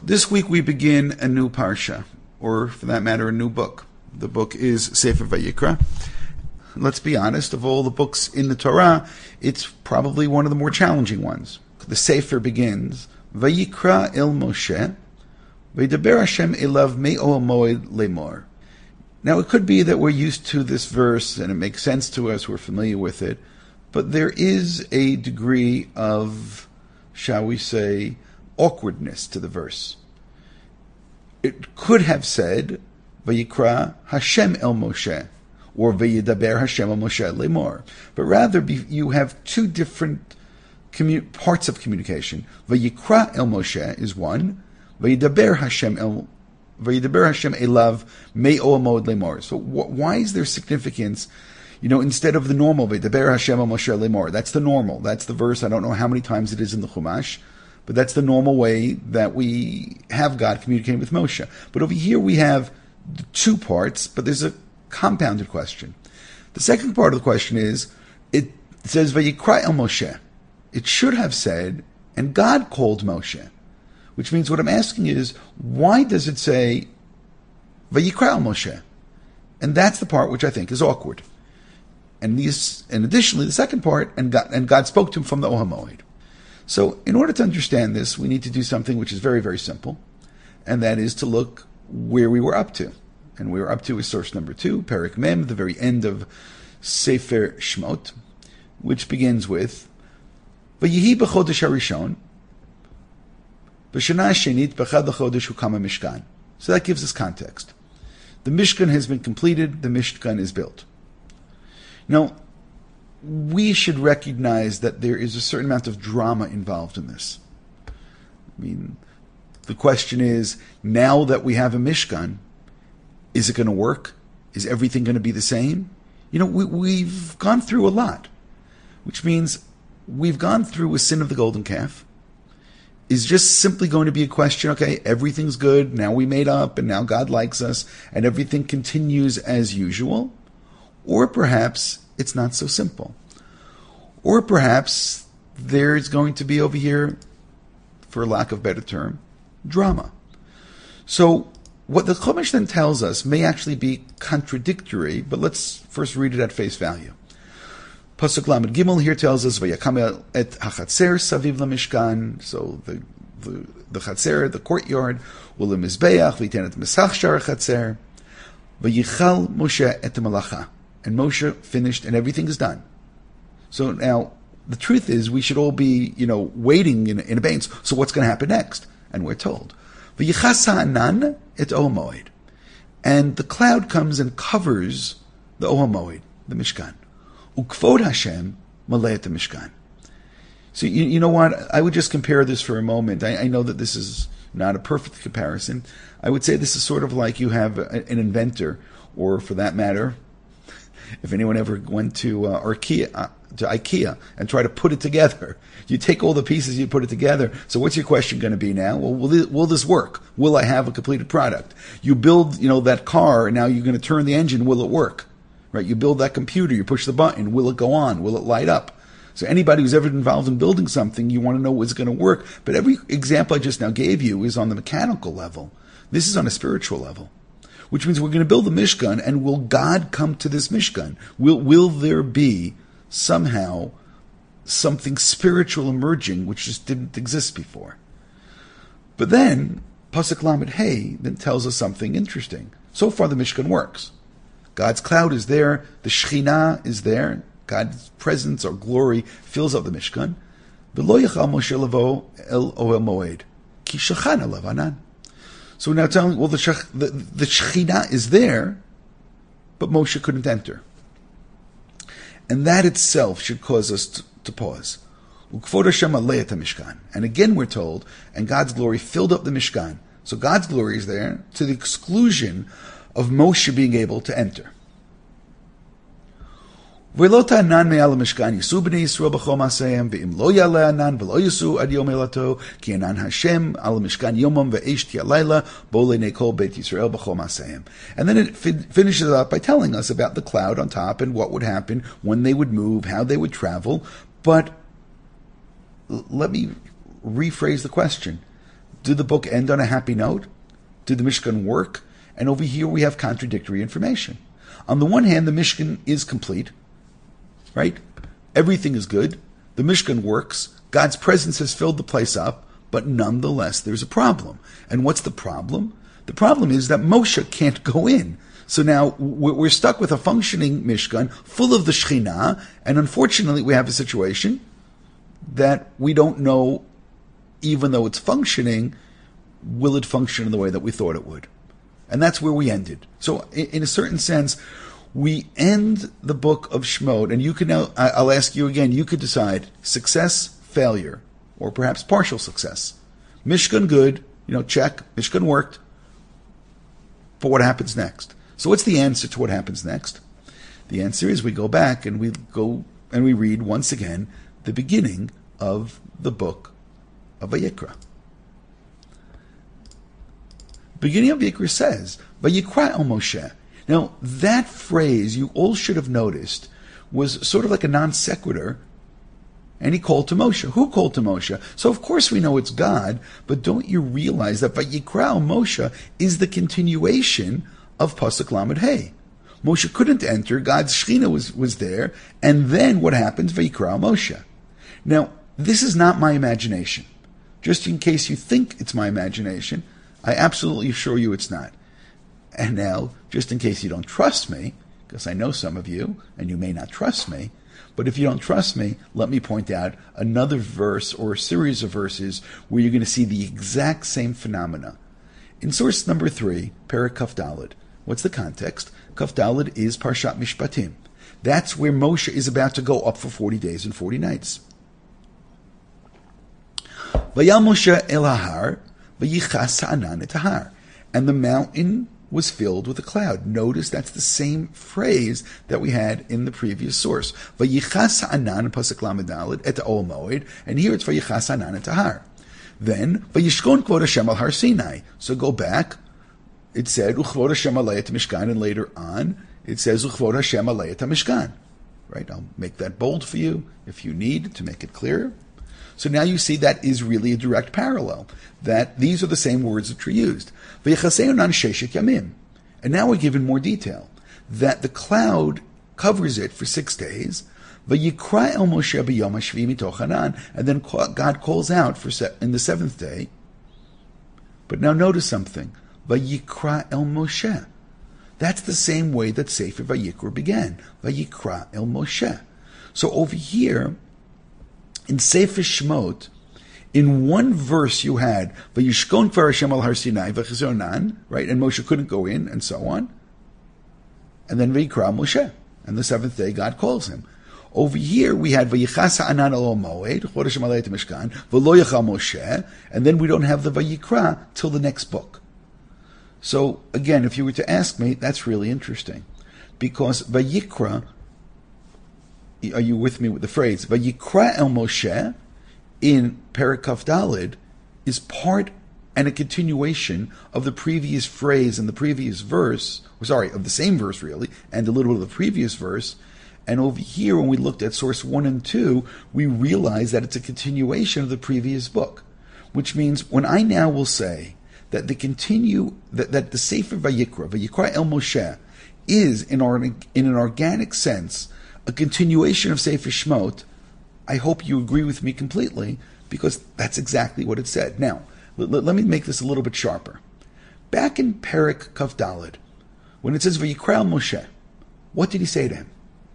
This week we begin a new parsha, or for that matter, a new book. The book is Sefer Vayikra. Let's be honest, of all the books in the Torah, it's probably one of the more challenging ones. The Sefer begins, Vayikra el Moshe, Vaydaber Hashem elav me'ol moed lemor. Now it could be that we're used to this verse and it makes sense to us, we're familiar with it, but there is a degree of, shall we say, awkwardness to the verse. It could have said, Vayikra Hashem el Moshe, or Vayidaber Hashem el Moshe lemor. But rather, you have two different parts of communication. Vayikra el Moshe is one, Vayidaber Hashem elav me'ol moed lemor. So why is there significance? Instead of the normal Vayidaber Hashem el Moshe lemor, that's the normal. That's the verse. I don't know how many times it is in the Chumash, but that's the normal way that we have God communicating with Moshe. But over here we have the two parts, but there's a compounded question. The second part of the question is, it says Vayikra el Moshe. It should have said, and God called Moshe. Which means what I'm asking is, why does it say Vayikra el Moshe? And that's the part which I think is awkward. And additionally, the second part, and God spoke to him from the Ohel Moed. So in order to understand this, we need to do something which is very, very simple, and that is to look where we were up to. And we were up to is source number 2, Perek Mem, the very end of Sefer Shmot, which begins with Vayihi b'chodesh harishon, b'shana shenit b'chad l'chodesh hukama mishkan. So that gives us context. The Mishkan has been completed, the Mishkan is built. Now, we should recognize that there is a certain amount of drama involved in this. The question is, now that we have a Mishkan, is it going to work? Is everything going to be the same? We've gone through a lot, which means we've gone through a sin of the golden calf. Is just simply going to be a question, okay, everything's good, now we made up, and now God likes us, and everything continues as usual? Or perhaps it's not so simple. Or perhaps there's going to be over here, for lack of a better term, drama. So what the Chumash then tells us may actually be contradictory, but let's first read it at face value. Pasuk Lamed Gimel here tells us, Vayakam et hachatzer saviv lamishkan, so the chatzer, the courtyard, ulemizbeach, v'yiten et mesach shar chatzer, vayichal Moshe et malacha. And Moshe finished, and everything is done. So now, the truth is, we should all be, waiting in abeyance. So what's going to happen next? And we're told, V'yichas ha'anan et Ohel Moed. And the cloud comes and covers the Ohel Moed, the Mishkan. Ukvod Hashem maleh et Mishkan. So you know what? I would just compare this for a moment. I know that this is not a perfect comparison. I would say this is sort of like you have an inventor, or for that matter, if anyone ever went to IKEA and tried to put it together, you take all the pieces, you put it together. So what's your question going to be now? Well, will this work? Will I have a completed product? You build, that car, and now you're going to turn the engine. Will it work? Right? You build that computer, you push the button. Will it go on? Will it light up? So anybody who's ever been involved in building something, you want to know what's going to work. But every example I just now gave you is on the mechanical level. This is on a spiritual level. Which means we're going to build the Mishkan, and will God come to this Mishkan? Will there be somehow something spiritual emerging which just didn't exist before? But then, Pasuk Lamed Hey then tells us something interesting. So far the Mishkan works. God's cloud is there, the Shekhinah is there, God's presence or glory fills up the Mishkan. V'lo yachal Moshe lavo el Ohel Moed, ki shachan alav anan. So we're now telling, the Shekhinah is there, but Moshe couldn't enter. And that itself should cause us to pause. Ukvod Hashem maleh et Mishkan. And again we're told, and God's glory filled up the Mishkan. So God's glory is there to the exclusion of Moshe being able to enter. ולא תענן מעל המשכן ייסעו בני ישראל בכל מעשיהם, ואם לא יעלה ענן ולא ייסעו עד יום אלתו, כי ענן השם על המשכן יומם ואש תהיה לילה, בו לעיני כל בית ישראל בכל מעשיהם. And then it finishes up by telling us about the cloud on top and what would happen when they would move, how they would travel. But let me rephrase the question. Did the book end on a happy note? Did the Mishkan work? And over here we have contradictory information. On the one hand, the Mishkan is complete, right? Everything is good. The Mishkan works. God's presence has filled the place up, but nonetheless there's a problem. And what's the problem? The problem is that Moshe can't go in. So now we're stuck with a functioning Mishkan full of the Shekhinah, and unfortunately we have a situation that we don't know, even though it's functioning, will it function in the way that we thought it would? And that's where we ended. So in a certain sense, we end the book of Shemot, and you can now, I'll ask you again, you could decide success, failure, or perhaps partial success. Mishkan good, check, Mishkan worked, but what happens next? So what's the answer to what happens next? The answer is we go back and we read once again the beginning of the book of Vayikra. Beginning of Vayikra says, Vayikra el Moshe. Now, that phrase you all should have noticed was sort of like a non sequitur, and he called to Moshe. Who called to Moshe? So of course we know it's God, but don't you realize that Vayikra el Moshe is the continuation of Pasuk Lamed Hey? Moshe couldn't enter, God's Shekhinah was there, and then what happens? Vayikra el Moshe. Now, this is not my imagination. Just in case you think it's my imagination, I absolutely assure you it's not. And now, just in case you don't trust me, because I know some of you, and you may not trust me, but if you don't trust me, let me point out another verse or a series of verses where you're going to see the exact same phenomena. In source number 3, Perek Kaf Daled, what's the context? Kaf Daled is Parshat Mishpatim. That's where Moshe is about to go up for 40 days and 40 nights. Vayal Moshe el Har, vayichas ha'anan et har. And the mountain was filled with a cloud. Notice that's the same phrase that we had in the previous source. Vayichas ha'anan in Pasuk Lamed Daled et Ol Moed, and here it's vayichas ha'anan et har. Then vayishkon kvod Hashem al Har Sinai. So go back. It said uchvod Hashem alei mishkan, and later on it says uchvod Hashem alei mishkan. Right? I'll make that bold for you if you need to make it clearer. So now you see that is really a direct parallel, that these are the same words that are used. And now we're given more detail, that the cloud covers it for 6 days, and then God calls out in the 7th day. But now notice something, Vayikra el Moshe. That's the same way that Sefer Vayikra began, Vayikra el Moshe. So over here, in Sefer Shemot, in one verse you had Vayishkon Kvar Hashem al Har Sinai v'Chizonan, right? And Moshe couldn't go in, and so on. And then Vayikra Moshe, and the 7th day God calls him. Over here we had Vayichas ha'anan al Moed, Chod Hashem alei mishkan, v'lo yachal Moshe, and then we don't have the Vayikra till the next book. So again, if you were to ask me, that's really interesting, because Vayikra, are you with me with the phrase? Vayikra el Moshe in Perek Kaf Daled is part and a continuation of the previous phrase and the previous verse, of the same verse really, and a little bit of the previous verse. And over here, when we looked at source 1 and 2, we realized that it's a continuation of the previous book. Which means when I now will say that that the Sefer Vayikra el Moshe, is in an organic sense a continuation of Sefer Shemot, I hope you agree with me completely, because that's exactly what it said. Now, let me make this a little bit sharper. Back in Perek Kaf Daled, when it says Vayikra el Moshe, what did he say to him?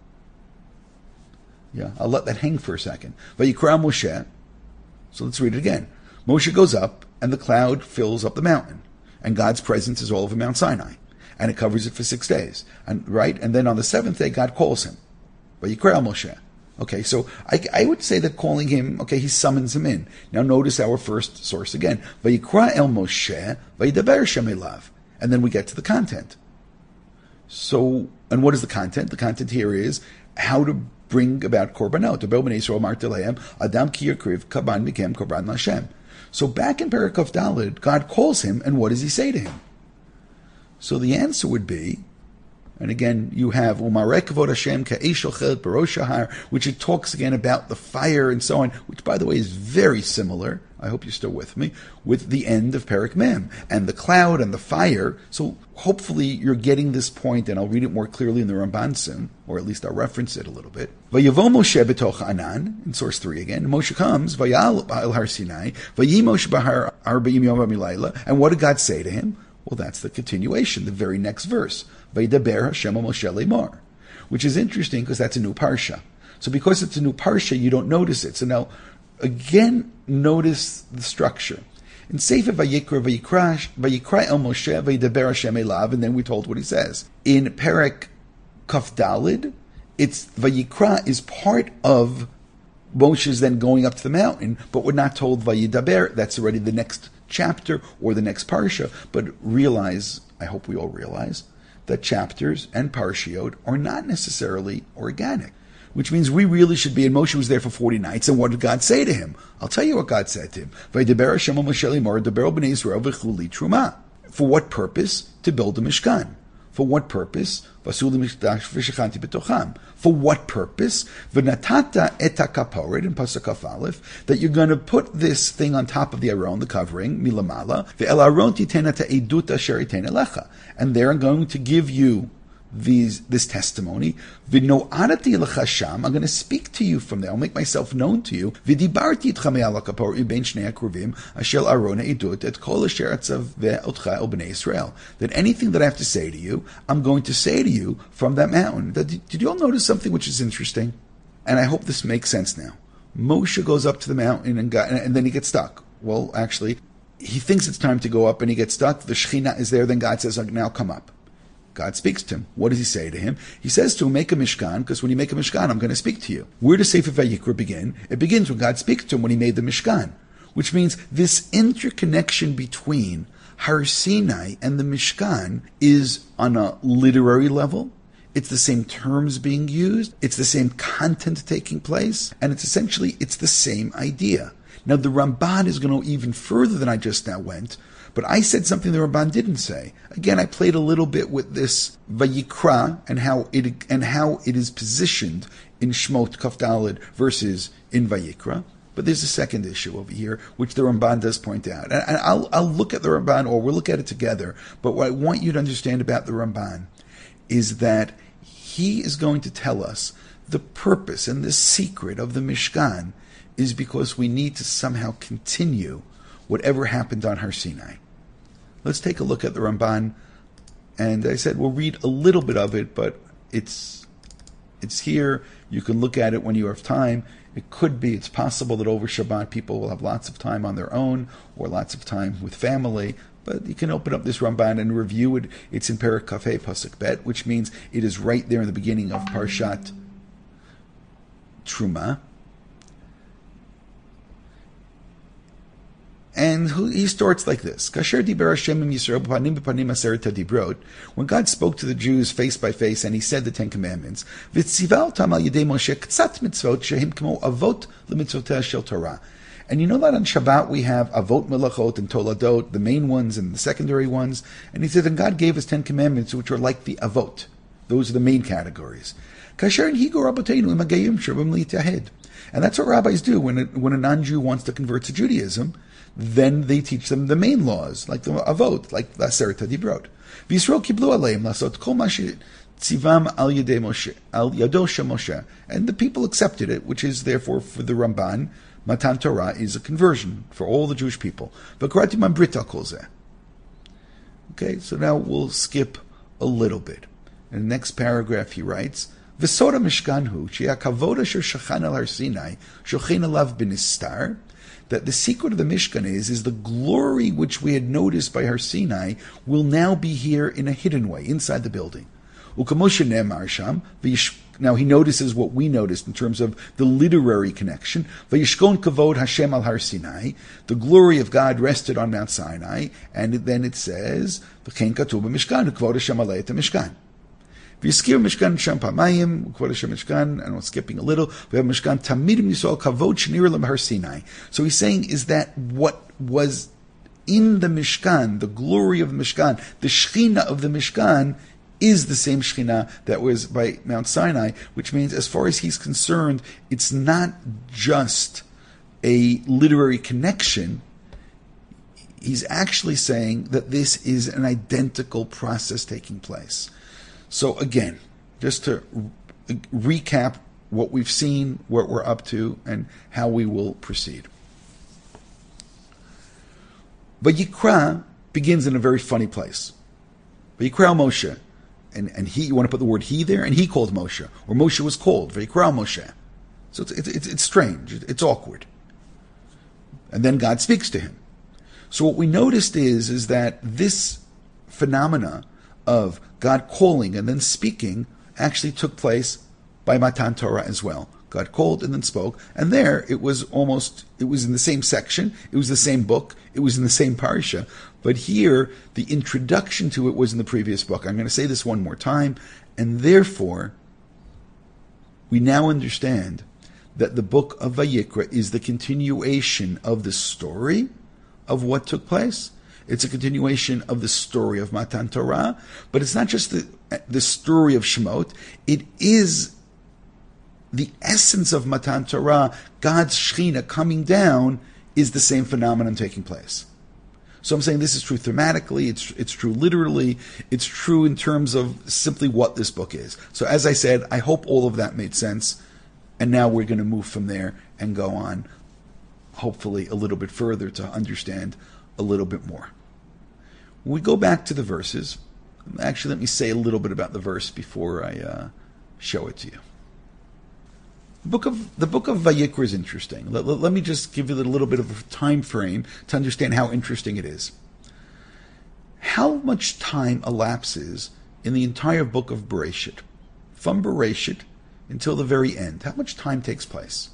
Yeah, I'll let that hang for a second. Vayikra el Moshe. So let's read it again. Moshe goes up, and the cloud fills up the mountain, and God's presence is all over Mount Sinai, and it covers it for 6 days, and then on the 7th day God calls him. Vayikra el Moshe. Okay, so I would say that calling him, he summons him in. Now notice our first source again. Vayikra el Moshe, vayidaber Hashem elav. And then we get to the content. So, and what is the content? The content here is how to bring about korbanot. Adam ki yakriv kaban mikem korban Hashem. So back in Perek Kaf Daled, God calls him, and what does he say to him? So the answer would be, And again, you have Umarek Kavod Hashem Ka'esh Ochel Barosh Hahar, which it talks again about the fire and so on, which by the way is very similar, I hope you're still with me, with the end of Perek Mem, and the cloud and the fire. So hopefully you're getting this point, and I'll read it more clearly in the Ramban soon, or at least I'll reference it a little bit. Vayavo Moshe betoch Anan, in source 3 again, Moshe comes, Vayal al Har Sinai, Vayi Moshe Bahar Arba'im Yom Milayla, and what did God say to him? Well, that's the continuation, the very next verse. Vaydaber Hashem Moshe Lemar, which is interesting because that's a new parsha. So because it's a new parsha, you don't notice it. So now, again, notice the structure. In Sefer Vayikra, Vayikra El Moshe, Vaydaber Hashem Elav, and then we told what he says. In Perek Kaf Dalid, it's Vayikra is part of Moshe's then going up to the mountain, but we're not told Vayidaber. That's already the next chapter or the next parsha. But realize, I hope we all realize, that chapters and parshiot are not necessarily organic, which means we really should be, and Moshe was there for 40 nights, and what did God say to him? I'll tell you what God said to him. For what purpose? To build a Mishkan. For what purpose? For what purpose? V'natata et hakaporet in Pasuk Kaf Aleph, that you're going to put this thing on top of the aron, the covering, milamala, ve'el aron titena ta'edut asher yitena lecha, and they're going to give you this testimony. V'no'adati lecha sham, I'm going to speak to you from there. I'll make myself known to you. V'dibarti itcha me'al hakaporet u'bein shnei hakruvim asher aron ha'edut et kol asher atzav ve'otcha el b'nei Yisrael. That anything that I have to say to you, I'm going to say to you from that mountain. Did you all notice something which is interesting? And I hope this makes sense now. Moshe goes up to the mountain and then he gets stuck. Well, actually, he thinks it's time to go up and he gets stuck. The Shekhinah is there. Then God says, now come up. God speaks to him. What does he say to him? He says to him, make a Mishkan, because when you make a Mishkan, I'm going to speak to you. Where does Sefer Vayikra begin? It begins when God speaks to him when he made the Mishkan, which means this interconnection between Har Sinai and the Mishkan is on a literary level. It's the same terms being used. It's the same content taking place. And it's the same idea. Now, the Ramban is going to go even further than I just now went, but I said something the Ramban didn't say. Again, I played a little bit with this Vayikra and how it is positioned in Shmot Kaf Daled versus in Vayikra. But there's a second issue over here, which the Ramban does point out. And I'll look at the Ramban, or we'll look at it together. But what I want you to understand about the Ramban is that he is going to tell us the purpose and the secret of the Mishkan is because we need to somehow continue whatever happened on Har Sinai. Let's take a look at the Ramban, and I said we'll read a little bit of it, but it's here. You can look at it when you have time. It's possible that over Shabbat people will have lots of time on their own or lots of time with family, but you can open up this Ramban and review it. It's in Perek Kaf Hey Pasuk Bet, which means it is right there in the beginning of Parshat Truma. And he starts like this. When God spoke to the Jews face by face and he said the Ten Commandments, and you know that on Shabbat we have Avot Melachot and Toladot, the main ones and the secondary ones. And he said, and God gave us 10 Commandments which are like the Avot. Those are the main categories. And that's what rabbis do when a non-Jew wants to convert to Judaism. Then they teach them the main laws, like the Avot, like the Aseret HaDibrot. V'Yisrael kiblu aleim lasot kol ma tzivam al yadei Moshe, al yado shel Moshe. And the people accepted it, which is therefore for the Ramban, Matan Torah is a conversion for all the Jewish people. V'karati man brit al kol zeh. Okay, so now we'll skip a little bit. In the next paragraph he writes, V'soda mishkanhu, she'akavod asher shachan al Har Sinai, shochin alav b'nistar, that the secret of the Mishkan is the glory which we had noticed by Har Sinai will now be here in a hidden way, inside the building. Now he notices what we noticed in terms of the literary connection. Vayishkon kavod Hashem al Har Sinai, the glory of God rested on Mount Sinai, and then it says, V'chein katuv b'Mishkan, kavod Hashem alei et Mishkan. V'yiskir Mishkan Sham Pamayim, Kvod Hashem Mishkan, and I'm skipping a little, we have Mishkan Tamidim Yisrael Kavod Shnir Lam Har Sinai. So he's saying is that what was in the Mishkan, the glory of the Mishkan, the Shechina of the Mishkan, is the same Shekhinah that was by Mount Sinai, which means as far as he's concerned, it's not just a literary connection. He's actually saying that this is an identical process taking place. So again, just to recap what we've seen, what we're up to, and how we will proceed. Vayikra begins in a very funny place. Vayikra Moshe. And he, you want to put the word he there? And he called Moshe. Or Moshe was called. Vayikra Moshe. So it's strange. It's awkward. And then God speaks to him. So what we noticed is that this phenomena of God calling and then speaking actually took place by Matan Torah as well. God called and then spoke, and there it was in the same section, it was the same book, it was in the same parsha, but here the introduction to it was in the previous book. I'm going to say this one more time, and therefore we now understand that the book of Vayikra is the continuation of the story of what took place. It's a continuation of the story of Matan Torah, but it's not just the story of Shemot, it is the essence of Matan Torah. God's Shekhinah coming down is the same phenomenon taking place. So I'm saying this is true thematically, it's true literally, it's true in terms of simply what this book is. So as I said, I hope all of that made sense, and now we're going to move from there and go on, hopefully a little bit further to understand a little bit more. When we go back to the verses, actually let me say a little bit about the verse before I show it to you. The book of Vayikra is interesting. Let me just give you a little bit of a time frame to understand how interesting it is. How much time elapses in the entire book of Bereshit, from Bereshit until the very end? How much time takes place?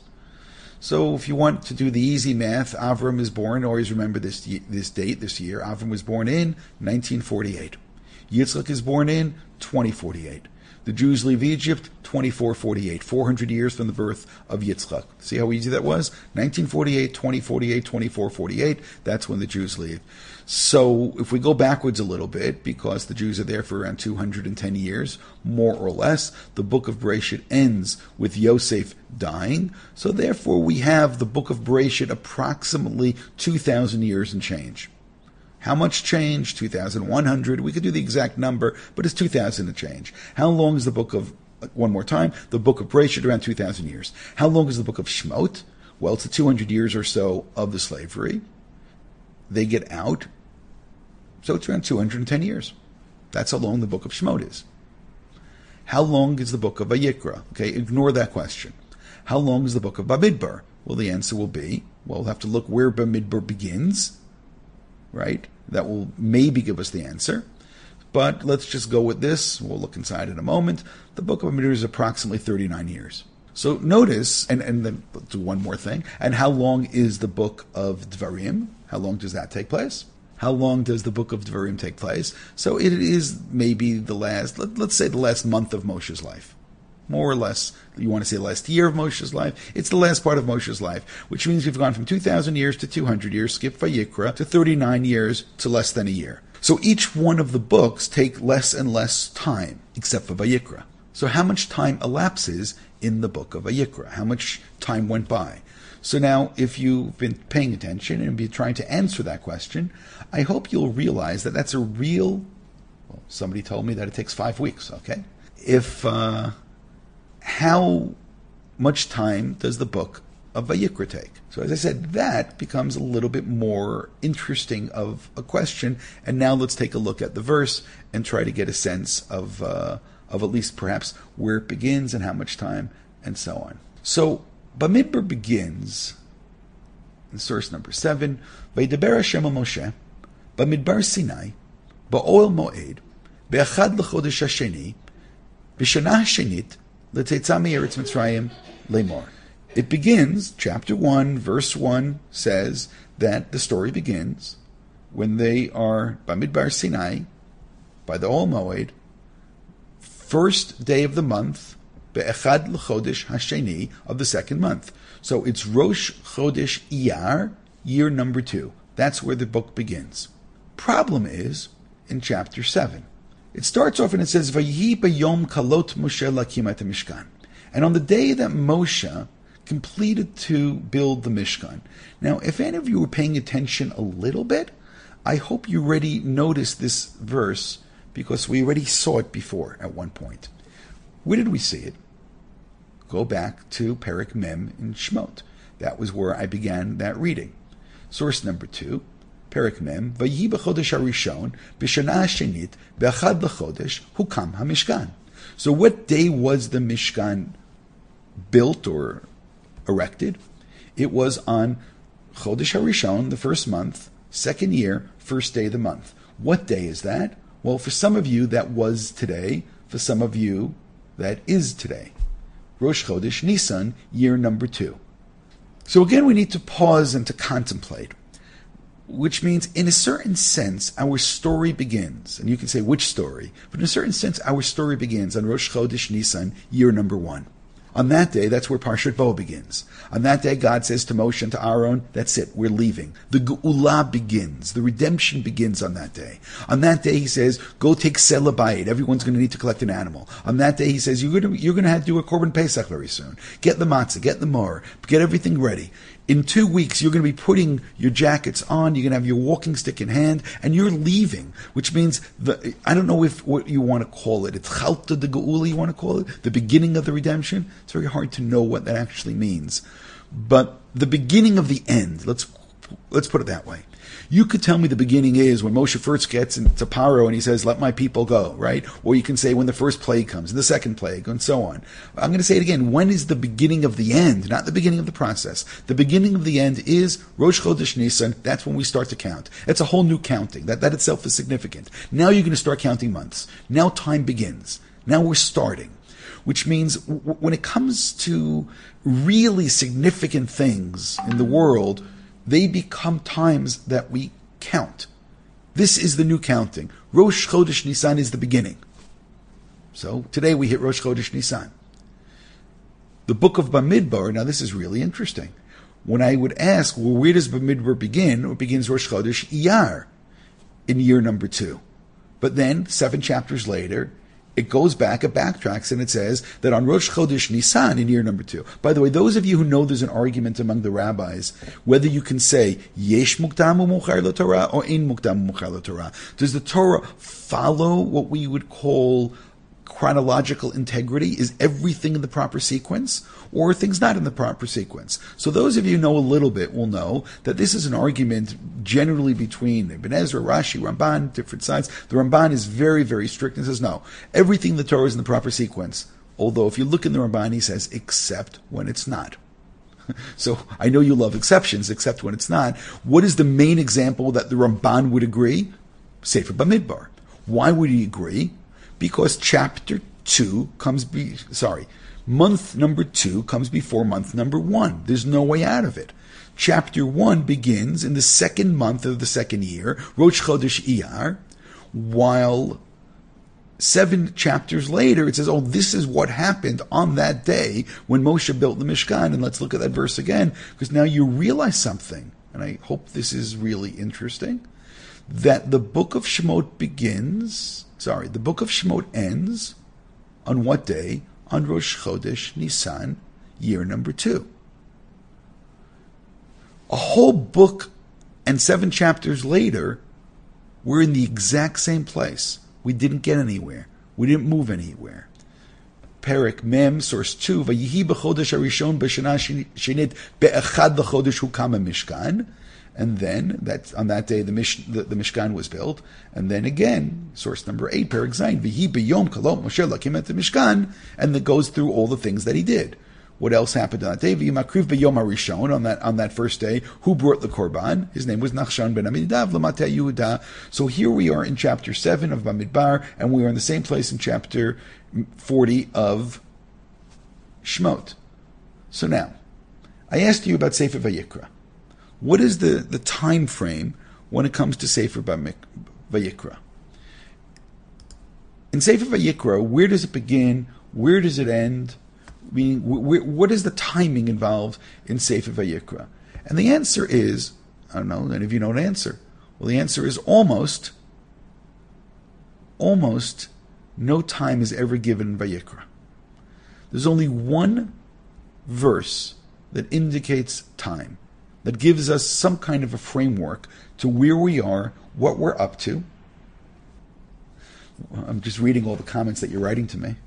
So if you want to do the easy math, Avram is born, always remember this date, this year. Avram was born in 1948. Yitzchak is born in 2048. The Jews leave Egypt 2448, 400 years from the birth of Yitzchak. See how easy that was? 1948, 2048, 2448, that's when the Jews leave. So if we go backwards a little bit, because the Jews are there for around 210 years, more or less, the book of Bereshit ends with Yosef dying. So therefore we have the book of Bereshit approximately 2,000 years and change. How much change? 2,100. We could do the exact number, but it's 2,000 and change. How long is the book of, one more time, the book of Bereshit? Around 2,000 years. How long is the book of Shemot? Well, it's the 200 years or so of the slavery. They get out, so it's around 210 years. That's how long the book of Shemot is. How long is the book of Vayikra? Okay, ignore that question. How long is the book of Bamidbar? Well, the answer will be, we'll have to look where Bamidbar begins, right? That will maybe give us the answer. But let's just go with this. We'll look inside in a moment. The book of Bamidbar is approximately 39 years. So notice, and then let's do one more thing. And how long is the book of Dvarim? How long does that take place? How long does the book of Dvarim take place? So it is maybe the last, let's say the last month of Moshe's life. More or less, you want to say the last year of Moshe's life? It's the last part of Moshe's life, which means we've gone from 2,000 years to 200 years, skip Vayikra, to 39 years to less than a year. So each one of the books take less and less time, except for Vayikra. So how much time elapses in the book of Vayikra? How much time went by? So now, if you've been paying attention and been trying to answer that question, I hope you'll realize that that's a real, well, somebody told me that it takes 5 weeks, okay? How much time does the book of Vayikra take? So as I said, that becomes a little bit more interesting of a question, and now let's take a look at the verse and try to get a sense of at least perhaps where it begins and how much time and so on. So Bamidbar begins in source number 7, Vaydaber Hashem el Moshe, Bamidbar Sinai, Ba'ol Moed, Be'achad l'chodesh hasheni, B'shana hashenit, L'tetzah me'eretz Mitzrayim lemor. It begins, chapter 1, verse 1 says that the story begins when they are Bamidbar Sinai, by the Ol Moed, first day of the month, Be'echad l'chodesh hasheni, of the second month. So it's Rosh Chodesh Iyar, year number 2. That's where the book begins. Problem is, in chapter 7, It starts off and it says, Vayihi b'yom kalot Moshe lakim et Mishkan. And on the day that Moshe completed to build the Mishkan. Now, if any of you were paying attention a little bit, I hope you already noticed this verse because we already saw it before at one point. Where did we see it? Go back to Perek Mem in Shemot. That was where I began that reading. Source number 2, Perek Mem, Vayihi b'chodesh harishon, b'shana hashenit, b'achad l'chodesh, hukam hamishkan. So what day was the Mishkan built or erected? It was on Chodesh Harishon, the first month, second year, first day of the month. What day is that? Well, for some of you that was today, for some of you that is today. Rosh Chodesh Nisan, year number 2. So again, we need to pause and to contemplate, which means in a certain sense, our story begins. And you can say, which story? But in a certain sense, our story begins on Rosh Chodesh Nisan, year number 1. On that day, that's where Parshat Bo begins. On that day, God says to Moshe and to Aaron, that's it, we're leaving. The Geula begins. The redemption begins on that day. On that day, he says, go take Sela Bayit. Everyone's going to need to collect an animal. On that day, he says, you're going to have to do a Korban Pesach very soon. Get the matzah, get the mar, get everything ready. In 2 weeks, you're going to be putting your jackets on, you're going to have your walking stick in hand, and you're leaving, which means, I don't know what you want to call it. It's Chalta de Geula, you want to call it? The beginning of the redemption? It's very hard to know what that actually means. But the beginning of the end, let's put it that way. You could tell me the beginning is when Moshe first gets into Paro and he says, let my people go, right? Or you can say when the first plague comes, and the second plague, and so on. I'm going to say it again. When is the beginning of the end? Not the beginning of the process. The beginning of the end is Rosh Chodesh Nisan. That's when we start to count. It's a whole new counting. That itself is significant. Now you're going to start counting months. Now time begins. Now we're starting. Which means when it comes to really significant things in the world, they become times that we count. This is the new counting. Rosh Chodesh Nisan is the beginning. So today we hit Rosh Chodesh Nisan. The book of Bamidbar, now this is really interesting. When I would ask, well, where does Bamidbar begin? It begins Rosh Chodesh Iyar in year number 2. But then, 7 chapters later, it goes back, it backtracks, and it says that on Rosh Chodesh Nisan in year number 2. By the way, those of you who know there's an argument among the rabbis, whether you can say, Yesh Mukdam u'Muchar LaTorah or Ein Mukdam u'Muchar LaTorah. Does the Torah follow what we would call chronological integrity? Is everything in the proper sequence? Or are things not in the proper sequence? So those of you who know a little bit will know that this is an argument generally between Ibn Ezra, Rashi, Ramban, different sides. The Ramban is very, very strict and says, no, everything in the Torah is in the proper sequence. Although if you look in the Ramban, he says, except when it's not. So I know you love exceptions, except when it's not. What is the main example that the Ramban would agree? Sefer Bamidbar. Why would he agree? Because month number 2 comes before month number 1. There's no way out of it. Chapter 1 begins in the second month of the second year, Rosh Chodesh Iyar, while 7 chapters later it says, oh, this is what happened on that day when Moshe built the Mishkan. And let's look at that verse again, because now you realize something, and I hope this is really interesting, that the book of Shemot ends on what day? On Rosh Chodesh Nisan, year number 2. A whole book and 7 chapters later, we're in the exact same place. We didn't get anywhere. We didn't move anywhere. Perek Mem, source 2, Vayihi b'chodesh harishon b'shana shenit be'echad l'chodesh hukam Mishkan. And then, on that day, the Mishkan was built. And then again, source number 8, Perek Zayin, V'hi b'yom kalot Moshe lakim et Mishkan, and it goes through all the things that he did. What else happened on that day? V'hi makriv b'yom harishon, on that first day, who brought the Korban? His name was Nachshan ben Aminadav, l'matei Yehuda. So here we are in chapter 7 of Bamidbar, and we are in the same place in chapter 40 of Shemot. So now, I asked you about Sefer Vayikra. What is the time frame when it comes to Sefer Vayikra? In Sefer Vayikra, where does it begin? Where does it end? Meaning, what is the timing involved in Sefer Vayikra? And the answer is, I don't know, any of you know an answer. Well, the answer is almost almost no time is ever given in Vayikra. There's only one verse that indicates time, that gives us some kind of a framework to where we are, what we're up to. I'm just reading all the comments that you're writing to me.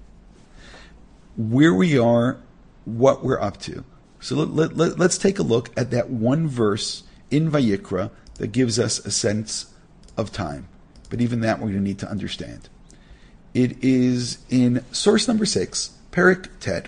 Where we are, what we're up to. So let's take a look at that one verse in Vayikra that gives us a sense of time. But even that we're going to need to understand. It is in source number 6, Perik Tet.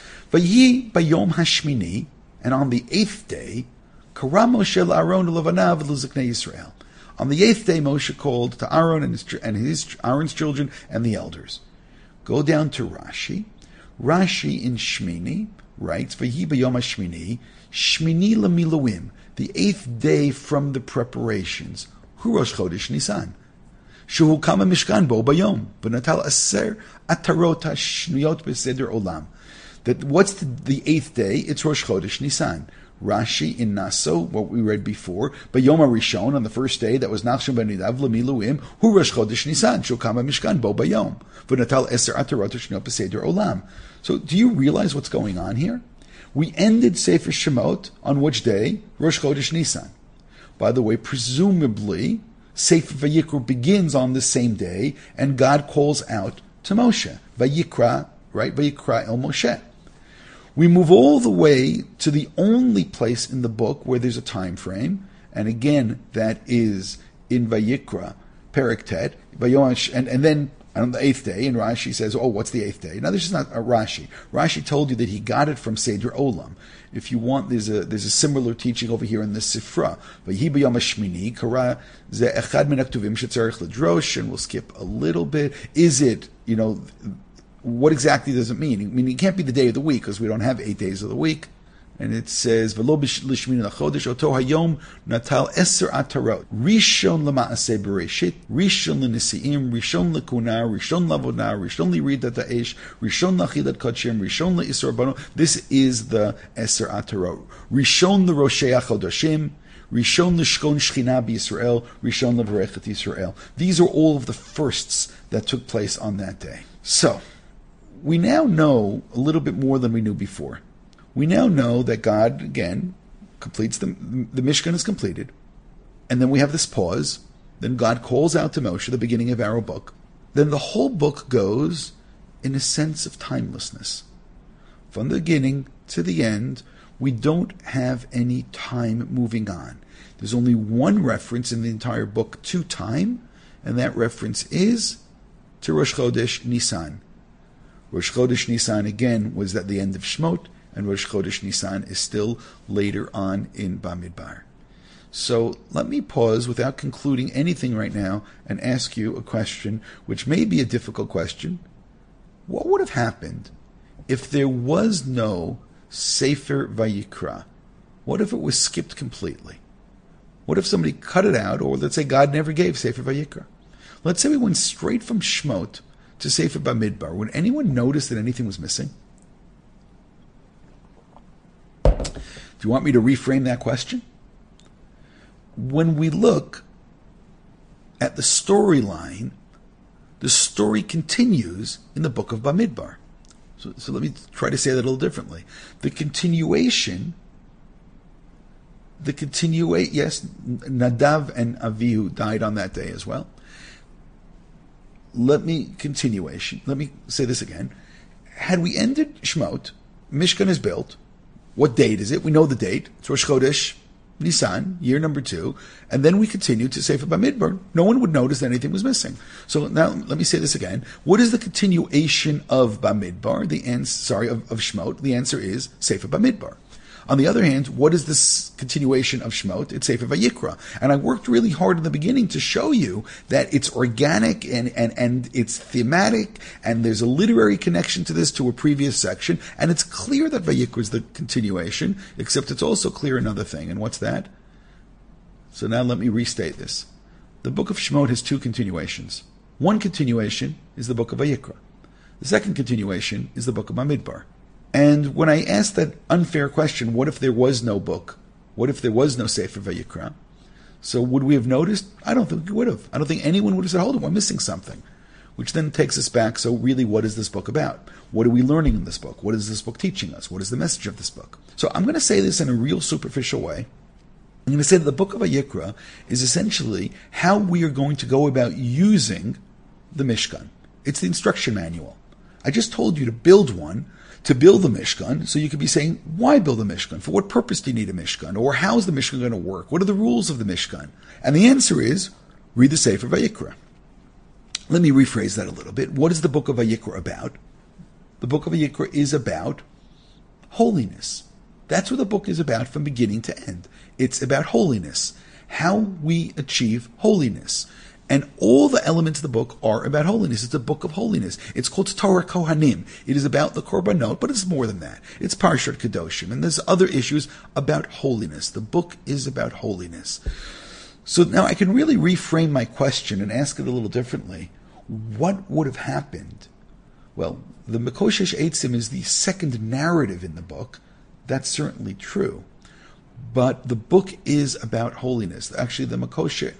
Vayi bayom hashmini, and on the 8th day, Kara Moshe l'Aaron u'levanav u'leziknei Yisrael. On the 8th day, Moshe called to Aaron and Aaron's children and the elders. Go down to Rashi. Rashi in Shmini writes, Vayi bayom hashmini, Shmini lemiluim, the 8th day from the preparations. Hu Rosh Chodesh Nisan. Shehu kama mishkan bo bayom, v'natal aser atarot hashnuyot b'seder olam. That what's the 8th day? It's Rosh Chodesh Nisan. Rashi in Naso, what we read before, Bayom HaRishon, on the first day, that was Nachshon ben Nidav Lemiluim, Hu Rosh Chodesh Nisan, Shehu kama mishkan bo bayom, v'natal aser atarot hashnuyot b'seder olam. So, do you realize what's going on here? We ended Sefer Shemot on which day? Rosh Chodesh Nisan. By the way, presumably, Sefer Vayikra begins on the same day, and God calls out to Moshe. Vayikra, right? Vayikra el Moshe. We move all the way to the only place in the book where there's a time frame, and again, that is in Vayikra, Perik Tet, and then on the 8th day, and Rashi says, oh, what's the 8th day? Now, this is not a Rashi. Rashi told you that he got it from Seder Olam. If you want, there's a similar teaching over here in the Sifra. Vayhi b'yom hashmini, kara ze echad min haktuvim shetzarich ledrosh, and we'll skip a little bit. Is it, what exactly does it mean? I mean, it can't be the day of the week, because we don't have 8 days of the week. And it says, V'lo l'shmini l'chodesh, oto hayom natal eser atarot. Rishon l'ma'aseh bereshit, Rishon l'nisi'im, Rishon l'kuna, Rishon l'avodah, Rishon l'iridat ha'esh, Rishon l'chilat kodshim, Rishon l'isur bano. This is the eser atarot. Rishon l'roshei hachodashim, Rishon l'shkon shchina b'Yisrael, Rishon l'varechet Yisrael. These are all of the firsts that took place on that day. So, we now know a little bit more than we knew before. We now know that God, again, completes the Mishkan is completed. And then we have this pause. Then God calls out to Moshe, the beginning of our book. Then the whole book goes in a sense of timelessness. From the beginning to the end, we don't have any time moving on. There's only one reference in the entire book to time, and that reference is to Rosh Chodesh Nisan. Rosh Chodesh Nisan, again, was at the end of Shemot, and Rosh Chodesh Nisan is still later on in Bamidbar. So let me pause without concluding anything right now and ask you a question, which may be a difficult question. What would have happened if there was no Sefer Vayikra? What if it was skipped completely? What if somebody cut it out, or let's say God never gave Sefer Vayikra? Let's say we went straight from Shemot to Sefer Bamidbar. Would anyone notice that anything was missing? Do you want me to reframe that question? When we look at the storyline, the story continues in the book of Bamidbar. So let me try to say that a little differently. Continuation, yes, Nadav and Avihu died on that day as well. Let me say this again. Had we ended Shemot, Mishkan is built. What date is it? We know the date. It's Rosh Chodesh Nisan, year number 2, and then we continue to Sefer Bamidbar. No one would notice that anything was missing. So now let me say this again. What is the continuation of Bamidbar? Of Shemot. The answer is Sefer Bamidbar. On the other hand, what is this continuation of Shemot? It's Sefer Vayikra. And I worked really hard in the beginning to show you that it's organic and it's thematic, and there's a literary connection to this, to a previous section, and it's clear that Vayikra is the continuation, except it's also clear another thing. And what's that? So now let me restate this. The book of Shemot has 2 continuations. One continuation is the book of Vayikra. The second continuation is the book of Bamidbar. And when I asked that unfair question, what if there was no book? What if there was no Sefer Vayikra? So would we have noticed? I don't think we would have. I don't think anyone would have said, hold on, we're missing something. which then takes us back. So really, what is this book about? What are we learning in this book? What is this book teaching us? What is the message of this book? So I'm going to say this in a real superficial way. I'm going to say that the book of Vayikra is essentially how we are going to go about using the Mishkan. It's the instruction manual. I just told you to build one, to build the Mishkan, so you could be saying, why build a Mishkan? For what purpose do you need a Mishkan? Or how is the Mishkan going to work? What are the rules of the Mishkan? And the answer is, read the Sefer Vayikra. Let me rephrase that a little bit. What is the book of Vayikra about? The book of Vayikra is about holiness. That's what the book is about from beginning to end. It's about holiness, how we achieve holiness. And all the elements of the book are about holiness. It's a book of holiness. It's called Torah Kohanim. It is about the Korbanot, but it's more than that. It's Parshat Kedoshim, and there's other issues about holiness. The book is about holiness. So now I can really reframe my question and ask it a little differently. What would have happened? Well, the Mekoshesh Eitzim is the second narrative in the book. That's certainly true. But the book is about holiness. Actually, the Mekoshesh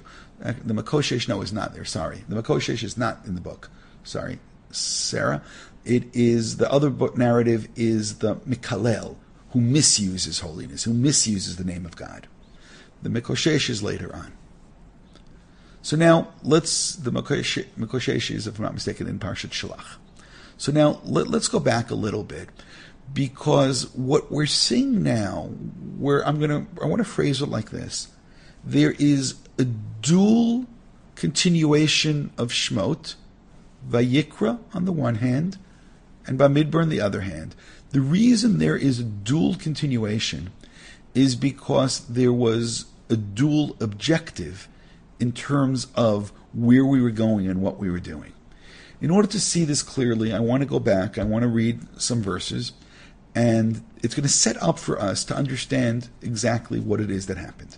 is not there. Sorry. The Mekoshesh is not in the book. Sorry, Sarah. It is, the other book narrative is the Mikalel, who misuses holiness, who misuses the name of God. The Mekoshesh is later on. So now, the Mekoshesh is, if I'm not mistaken, in Parshat Shalach. So now, let's go back a little bit, because what we're seeing now, I want to phrase it like this. There is a dual continuation of Shmot, Vayikra on the one hand, and Bamidbar on the other hand. The reason there is a dual continuation is because there was a dual objective in terms of where we were going and what we were doing. In order to see this clearly, I want to go back, I want to read some verses, and it's going to set up for us to understand exactly what it is that happened.